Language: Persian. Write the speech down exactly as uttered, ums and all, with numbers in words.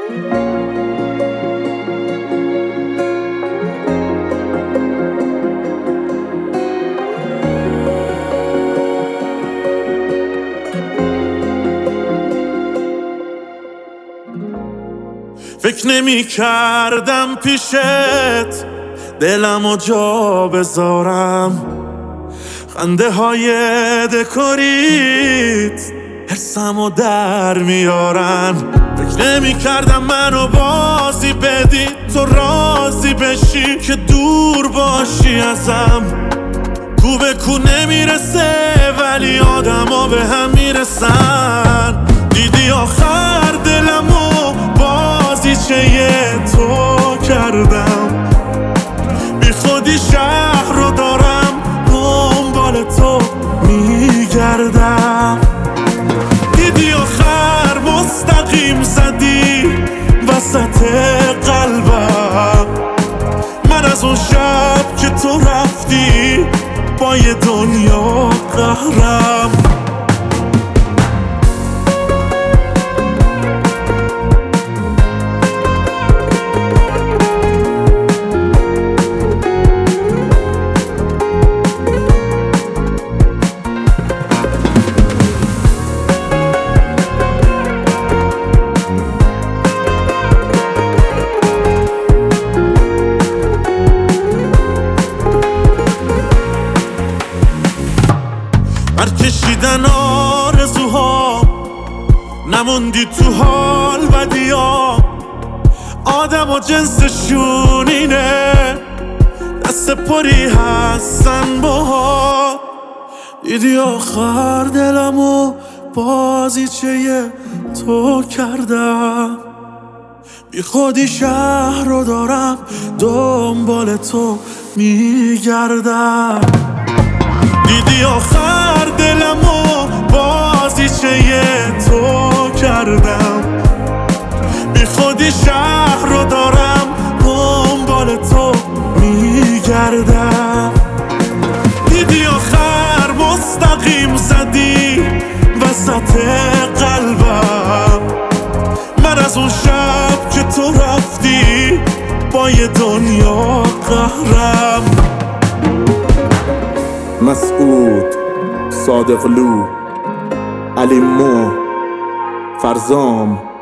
فکر نمی کردم پیشت دلمو جا بذارم، خنده های دکوریت حسمو در میارن. فکر نمی کردم منو بازی بدی تو راضی بشی که دور باشی ازم. کو به کو نمیرسه ولی آدما به هم میرسن. دیدی آخر دلمو بازیچه تو کردم، بی خودی شهر رو دارم دنبال تو میگردم. دیدی آخر مستقیم زدی وسط قلبم، من از اون شب که تو رفتی با یه دنیا قهرم. برکشیدن آرزوها نموندی تو حال بدیا، آدم و جنسشون اینه دست پری هستن باها. دیدی آخر دلمو بازیچه تو کردم، بی خودی شهر رو دارم دنبال تو میگردم. دیدی آخر دلمو بازیچه تو کردم، بی خودی شهر رو دارم دنبال تو میگردم. دیدی آخر مستقیم زدی وسط قلبم، من از اون شب که تو رفتی با یه دنیا قهرم. مسعود، صادقلو، علی مو، فرزام